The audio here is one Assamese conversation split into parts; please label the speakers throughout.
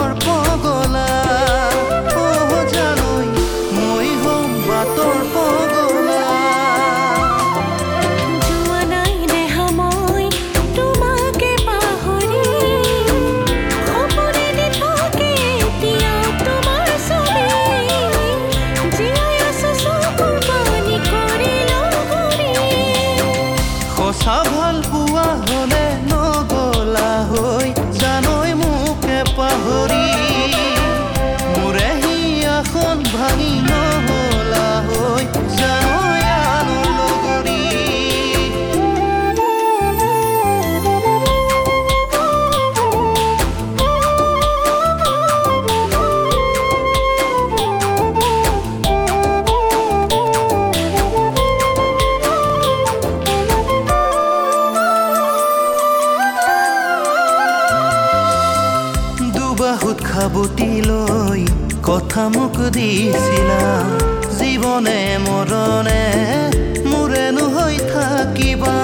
Speaker 1: বাটৰ পগলা ও জানৈ মই হম বাটৰ পগলা
Speaker 2: যোৱা নাই দেহা মই তোমাকে পাহৰি সপোনেদি থাকে এতিয়াও তোমাৰ ছবি জীয়াই আছো চকুৰ পানী কৰি লগৰী
Speaker 1: সঁচা ভাল পোৱা হলে নগলা হৈ জানৈ মোকে পাহৰি মোৰে হিয়াখন ভাঙি নহলা হৈ জানৈ আনৰ লগৰী দুবাহুত খাবতি লৈ কথা মোক দিছিলা জীৱনে মৰণে মোৰেনো হৈ থাকিবা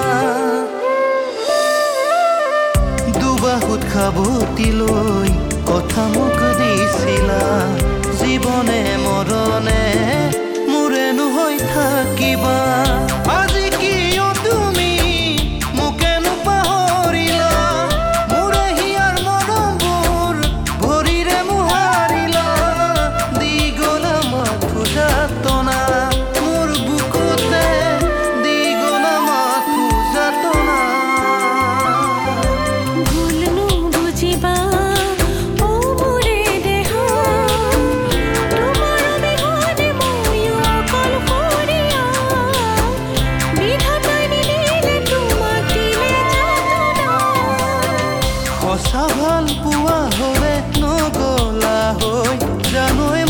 Speaker 1: দুবাহুত খাবতি লৈ কথা মোক দিছিলা জীৱনে মৰণে মোৰেনো হৈ থাকিবা আজি কিয় তুমি মোকেনো পাহৰিলা মোৰে হিয়াৰ মৰমবোৰ ভৰিৰে মোহাৰিলা দি গলা মাথো যাতনা মোৰ বুকুতে দি গলা মাথো যাতনা
Speaker 2: ভুল নুবুজিবা ও মোৰে দেহা তোমাৰ অবিহনে ময়ো অকলশৰীয়া বিধাতাই নিদিলে তোমাক দিলে যাতনা
Speaker 1: সঁচা ভাল পোৱা হলে নগলা হৈ জানৈ